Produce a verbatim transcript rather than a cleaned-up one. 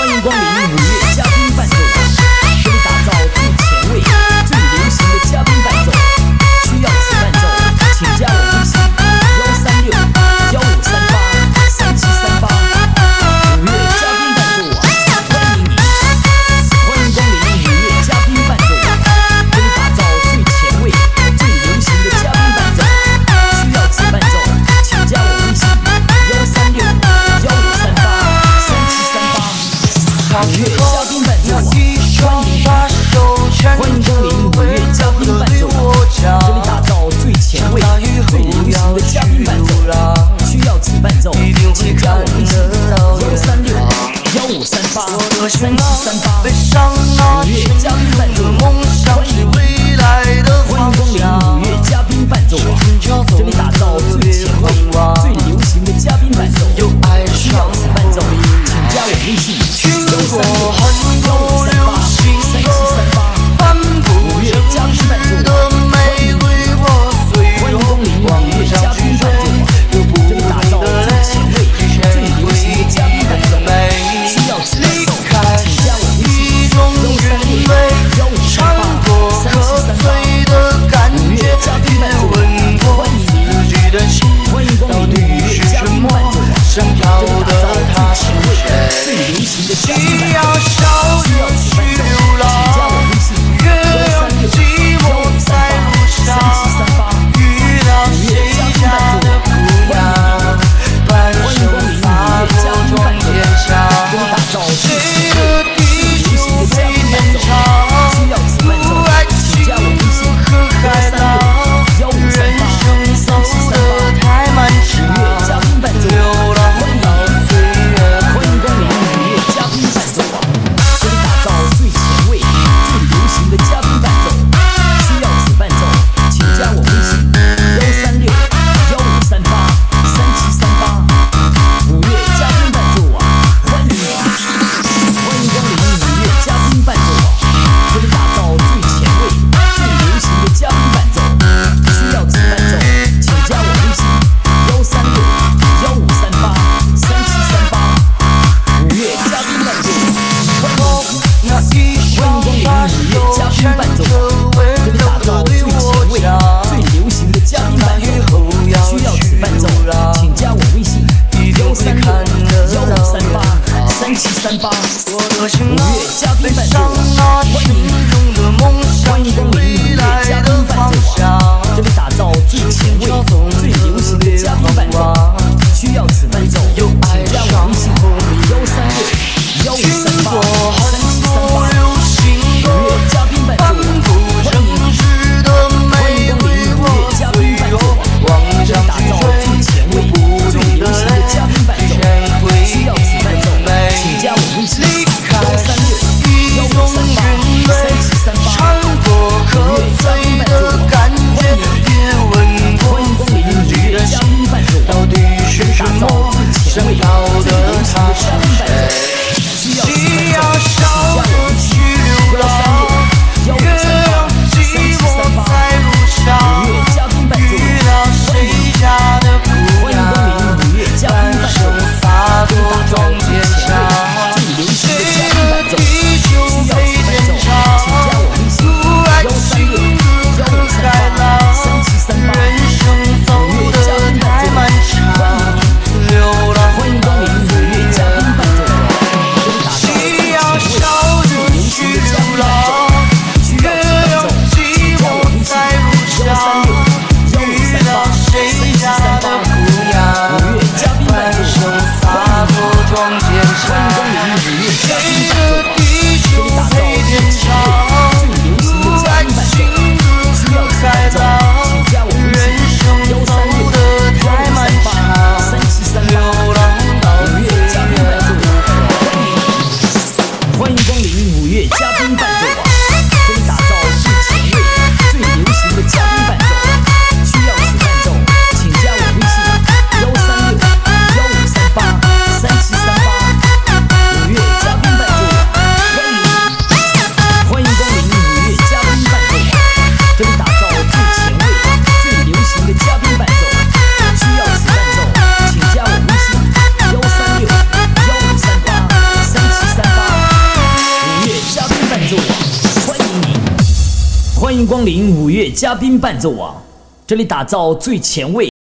欢迎光临五月嘉宾伴奏网，给你打造最前卫、最流行的嘉宾伴奏。需要此伴奏，请加我微信幺三六幺五三八三七三八。五月嘉宾伴奏网，欢迎你！欢迎光临五月嘉宾伴奏网，给你打造最前卫、最流行的嘉宾伴奏。需要此伴奏，请加我微信幺三六幺五三八三七三八。五月嘉宾伴奏网，欢迎欢迎光临五月嘉宾伴奏网，这里打造最前卫、最流行的嘉宾伴奏。需要此伴奏，请加我微信幺三六幺五三八三七三八。五月嘉宾伴奏网，欢迎欢迎光临五月嘉宾伴奏网，这里打造最前卫、最流行的嘉宾伴奏。需要此伴奏，请加我微信幺三六幺五三八三七三八。五月嘉宾伴奏网，欢迎欢迎光临五月嘉宾伴奏网，这里打造最前卫、最流行的嘉宾伴奏。需要此伴奏，请加我微信幺三六幺五三八三七三八。五月嘉宾伴奏网，欢迎欢迎光临五月嘉宾伴奏网，这里打造最前卫、最流行的嘉宾伴奏。需要此伴奏，请加我微信幺三六幺五三八三七三八。五月嘉宾伴奏网，欢迎欢迎光临五月嘉宾伴奏网，这里打造最前卫、最流行的嘉宾伴奏。需要此伴奏，请加我微信幺三六幺五三八三七三八。五月嘉宾伴奏网，欢迎欢迎光临五月嘉宾伴奏网，这里打造最前卫、最流行的嘉宾伴奏。需要此伴奏，请加我微信幺三六幺五三八三七三八。五月嘉宾伴奏网，欢迎欢迎光临五月嘉宾伴奏网，这里打造最前卫、最流行的嘉宾伴奏。需要此伴奏，请加我微信幺三六幺五三八三七三八。五月嘉宾伴奏网，欢迎欢迎光临五月嘉宾伴奏网，这里打造最前卫、最流行的嘉宾伴奏。需要此伴奏，请加我微信幺三六幺五三八三七三八。五月嘉宾伴奏网，欢迎欢迎光临五月嘉宾伴奏网，这里打造最前卫、最流行的嘉宾伴奏。需要此伴奏，请加我微信幺三六幺五三八三七三八。五月嘉宾伴奏网，欢迎欢迎光临五月嘉宾伴奏网，这里打造最前卫、最流行的嘉宾伴奏。需要此伴奏，请加我微信幺三六幺五三八三七三八。五月嘉宾伴奏网，欢迎欢迎光临五月嘉宾伴奏网，这里打造最前卫、最流行的嘉宾伴奏。需要此伴奏，请加我微信幺三六幺五三八三七三八。五月嘉宾伴奏网，欢迎欢迎光临五月嘉宾伴奏网，这里打造最前卫、最流行的嘉宾伴奏。需要此伴奏，请加我微信幺三六幺五三八三七三八。五月嘉宾伴奏网，欢迎欢迎光临五月嘉宾伴奏网，这里打造最前卫、最流行的嘉宾伴奏。需要此伴奏，请加我微信幺三六幺五三八三七三八。五月嘉宾伴奏网，欢迎欢迎光临五月嘉宾伴奏网，这里打造最前卫、最流行的嘉宾伴奏。需要此伴奏，请加我微信幺三六幺五三八三七三八。五月嘉宾伴奏网，欢迎欢迎光临五月嘉宾伴奏网，这里打造最前卫、最流行的嘉宾伴奏。需要此伴奏，请加我微信幺三六幺五三八三七三八。五月嘉宾伴奏网， 欢迎光临五月嘉宾伴奏网，这里打造最前卫、